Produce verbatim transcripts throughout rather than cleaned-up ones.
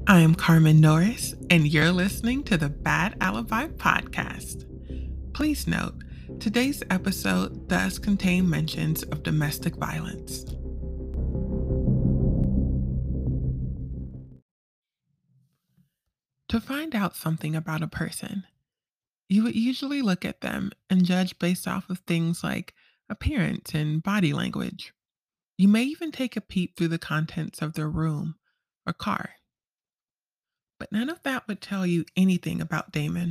I am Carmen Norris, and you're listening to the Bad Alibi Podcast. Please note, today's episode does contain mentions of domestic violence. To find out something about a person, you would usually look at them and judge based off of things like appearance and body language. You may even take a peep through the contents of their room or car. But none of that would tell you anything about Damon.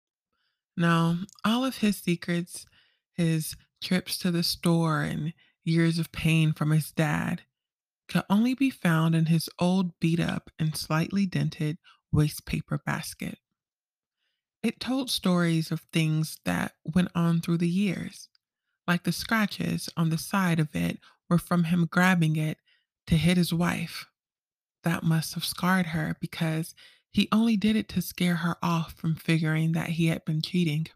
No, all of his secrets, his trips to the store and years of pain from his dad, could only be found in his old beat up and slightly dented waste paper basket. It told stories of things that went on through the years, like the scratches on the side of it were from him grabbing it to hit his wife. That must have scarred her because he only did it to scare her off from figuring that he had been cheating.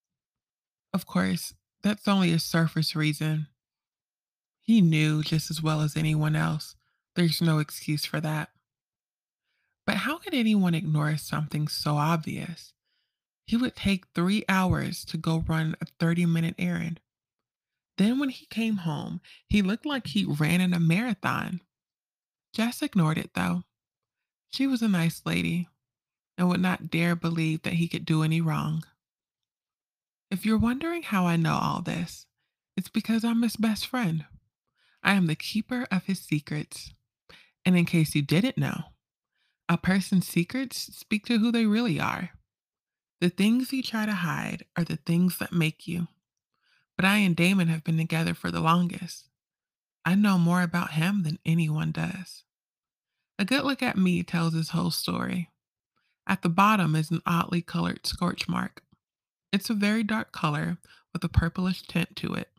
Of course, that's only a surface reason. He knew just as well as anyone else. There's no excuse for that. But how could anyone ignore something so obvious? He would take three hours to go run a thirty minute errand. Then, when he came home, he looked like he ran in a marathon. Jess ignored it, though. She was a nice lady and would not dare believe that he could do any wrong. If you're wondering how I know all this, it's because I'm his best friend. I am the keeper of his secrets. And in case you didn't know, a person's secrets speak to who they really are. The things you try to hide are the things that make you. But I and Damon have been together for the longest. I know more about him than anyone does. A good look at me tells his whole story. At the bottom is an oddly colored scorch mark. It's a very dark color with a purplish tint to it.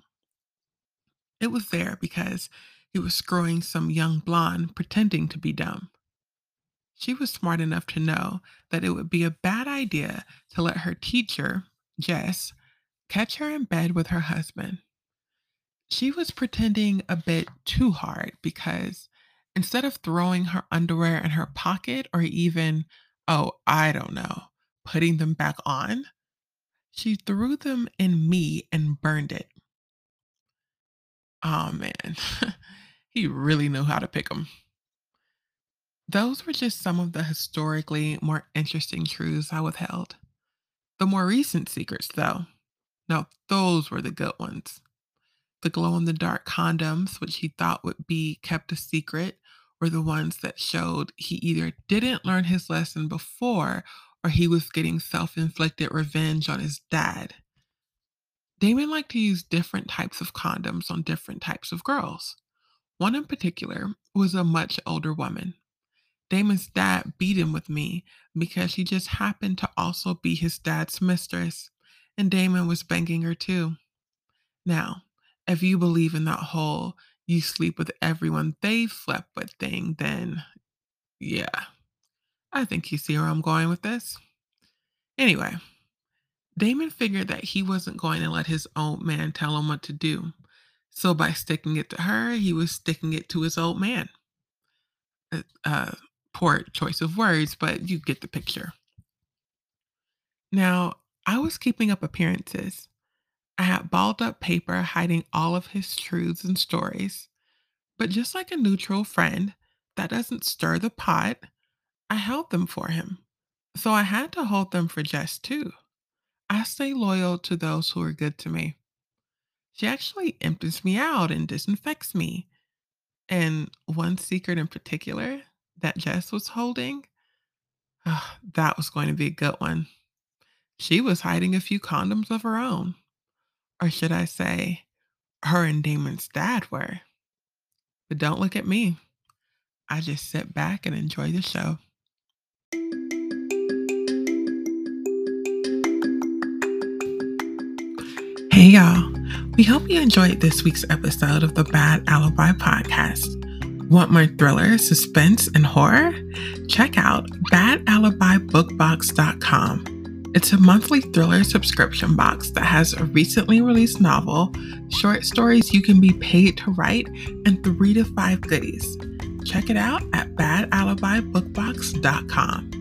It was there because he was screwing some young blonde pretending to be dumb. She was smart enough to know that it would be a bad idea to let her teacher, Jess, catch her in bed with her husband. She was pretending a bit too hard because instead of throwing her underwear in her pocket or even, oh, I don't know, putting them back on, she threw them in me and burned it. Oh man, he really knew how to pick them. Those were just some of the historically more interesting truths I withheld. The more recent secrets, though, now those were the good ones. The glow in the dark condoms, which he thought would be kept a secret, were the ones that showed he either didn't learn his lesson before or he was getting self inflicted revenge on his dad. Damon liked to use different types of condoms on different types of girls. One in particular was a much older woman. Damon's dad beat him with me because she just happened to also be his dad's mistress, and Damon was banging her too. Now, if you believe in that whole you sleep with everyone they've slept with thing, then yeah, I think you see where I'm going with this. Anyway, Damon figured that he wasn't going to let his old man tell him what to do. So by sticking it to her, he was sticking it to his old man. Uh, uh, poor choice of words, but you get the picture. Now, I was keeping up appearances. I had balled up paper hiding all of his truths and stories. But just like a neutral friend that doesn't stir the pot, I held them for him. So I had to hold them for Jess too. I stay loyal to those who are good to me. She actually empties me out and disinfects me. And one secret in particular that Jess was holding, ah, that was going to be a good one. She was hiding a few condoms of her own. Or should I say, her and Damon's dad were. But don't look at me. I just sit back and enjoy the show. Hey y'all, we hope you enjoyed this week's episode of the Bad Alibi Podcast. Want more thriller, suspense, and horror? Check out bad alibi book box dot com. It's a monthly thriller subscription box that has a recently released novel, short stories you can be paid to write, and three to five goodies. Check it out at bad alibi book box dot com.